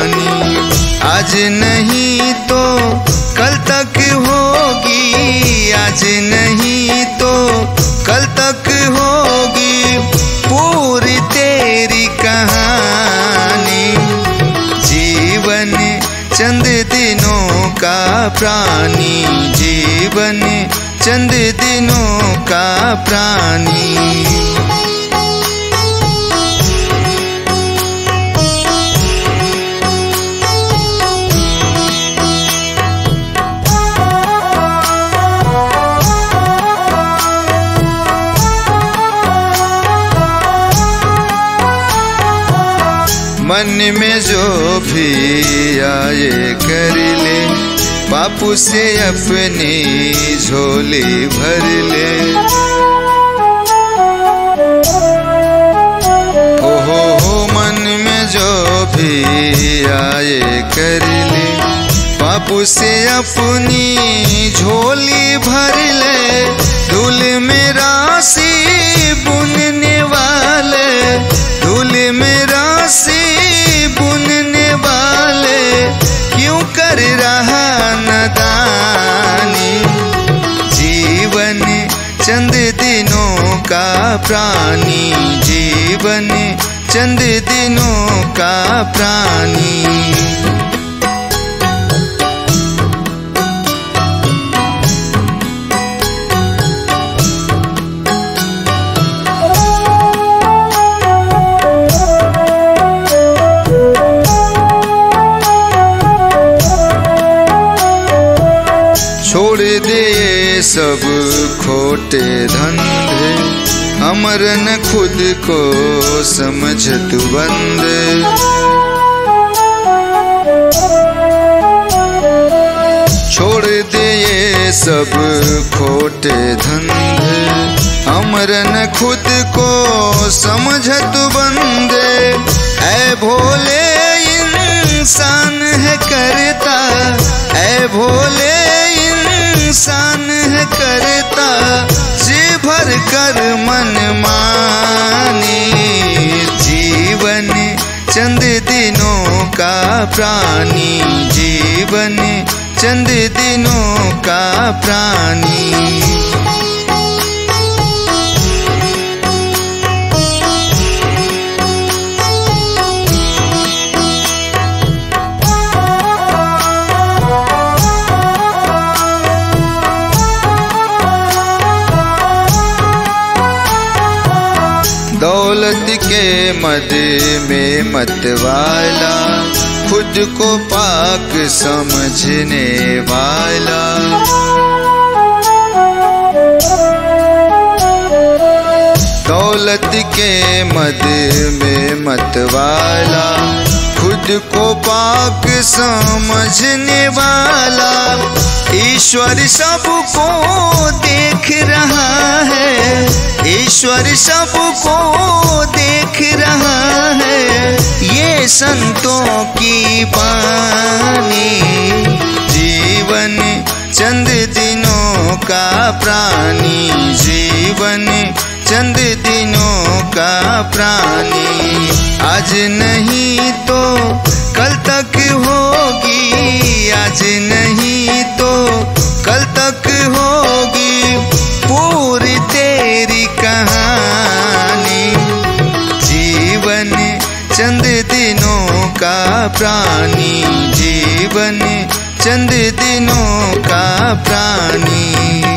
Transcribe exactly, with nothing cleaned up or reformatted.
कहानी। आज नहीं तो कल तक होगी, आज नहीं तो कल तक होगी पूरी तेरी कहानी। जीवन चंद दिनों का प्राणी, जीवन चंद दिनों का प्राणी। मन में जो भी आए कर ले, बापू से अपनी झोली भर ले। ओ हो हो मन में जो भी आए कर ले, बापू से अपनी झोली भर ले। धूल में राशि बुनने वाले, धूल में राशि बुनने वाले क्यों कर रहा नदानी। जीवन चंद दिनों का प्राणी, जीवन चंद दिनों का प्राणी। छोड़ दे सब खोटे धंधे, अमरन खुद को समझ तू बंदे। छोड़ दे ये सब खोटे धंधे, अमरन खुद को समझ तू बंदे। ऐ भोले इंसान है करता, ऐ भोले इंसान है करता, जी भर कर मन मानी। जीवन चंद दिनों का प्राणी, जीवन चंद दिनों का प्राणी। दौलत के मद में मतवाला, खुद को पाक समझने वाला। दौलत के मद में मतवाला, खुद को पाक समझने वाला। ईश्वर सबको देख रहा है, ईश्वर सबको देख रहा है, ये संतों की वाणी। जीवन चंद दिनों का प्राणी, जीवन चंद दिनों का प्राणी। आज नहीं तो कल तक होगी, आज नहीं तो कल तक होगी पूरी तेरी कहानी। जीवन चंद दिनों का प्राणी, जीवन चंद दिनों का प्राणी।